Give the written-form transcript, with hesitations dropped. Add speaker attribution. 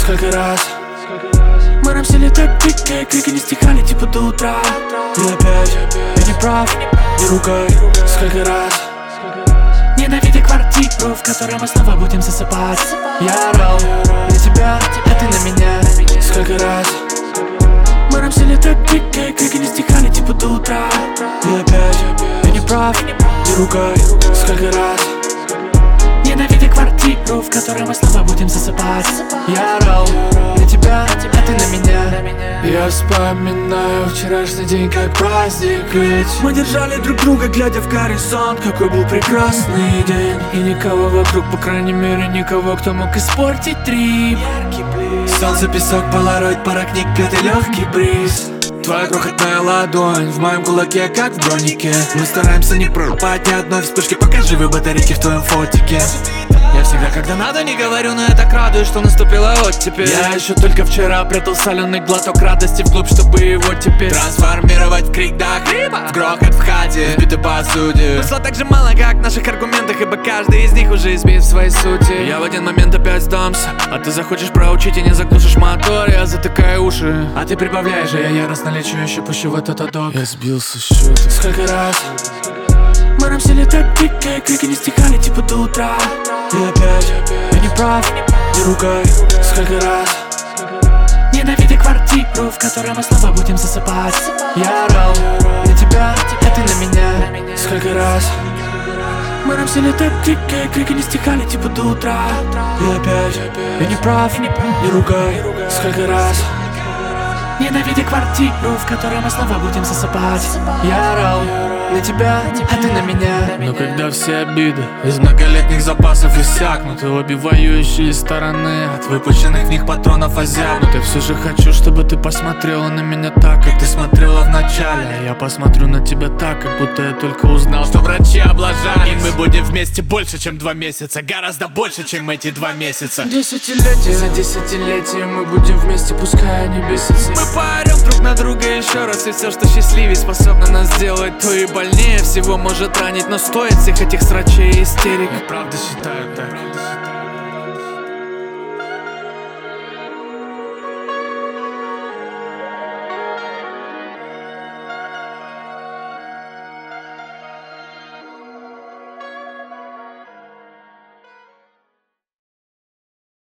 Speaker 1: Сколько раз мы рамсили так дико, крики не стихали типа до утра. И опять я не прав, не ругай. Сколько раз ненавидя квартиру, в которой мы снова будем засыпать. Я орал на тебя, а ты на меня. Сколько раз мы рамсили так дико, крики не стихали типа до утра. И опять я не прав, не ругай. Сколько раз ненавидя квартиру, в которой мы снова будем засыпать. Я орал на тебя, а ты на меня. Я вспоминаю вчерашний день как праздник, ведь мы держали друг друга, глядя в горизонт. Какой был прекрасный день. И никого вокруг, по крайней мере никого, кто мог испортить трип. Солнце, песок, полароид, пара книг, пьет и легкий бриз. Твоя крохотная ладонь в моем кулаке, как в бронике. Мы стараемся не пропать ни одной вспышки, пока живы батарейки в твоем фотике. Я всегда, когда надо, не говорю, но я так радуюсь, что наступила оттепель. Я еще только вчера прятал соленый глоток радости вглубь, чтобы его теперь трансформировать в крик до хрипа, в грохот в хате, в битой посуде. Смысла так же мало, как в наших аргументах, ибо каждый из них уже избит в своей сути. Я в один момент опять сдамся, а ты захочешь проучить и не заглушишь мотор. Я затыкаю уши, а ты прибавляешь, а я яростно лечу, еще пущу в этот адок. Я сбился с счета. Сколько раз мы рамсили так дико, крики не стихали типа до утра. И опять я не прав, не ругай. Сколько раз ненавидя квартиру, в которой мы снова будем засыпать. Я орал на тебя, а ты на меня. Сколько раз мы рамсили так дико, крики не стихали типа до утра. И опять я не прав, не ругай. Сколько раз ненавидя квартиру, в которой мы снова будем засыпать. Я орал на тебя, а ты на меня. Но когда все обиды из многолетних запасов иссякнут, и обе воюющие стороны от выпущенных в них патронов озябнут, я все же хочу, чтобы ты посмотрела на меня так, как ты смотрела в начале. А я посмотрю на тебя так, как будто я только узнал, что врачи облажались. И мы будем вместе больше, чем 2 месяца, гораздо больше, чем эти 2 месяца. Десятилетие за десятилетием мы будем вместе, пускай они бесятся. Мы поорем друг на друга еще раз, и все, что счастливее способно нас сделать, то и больнее всего может ранить. Но стоит всех этих срачей и истерик. Я правда считаю так.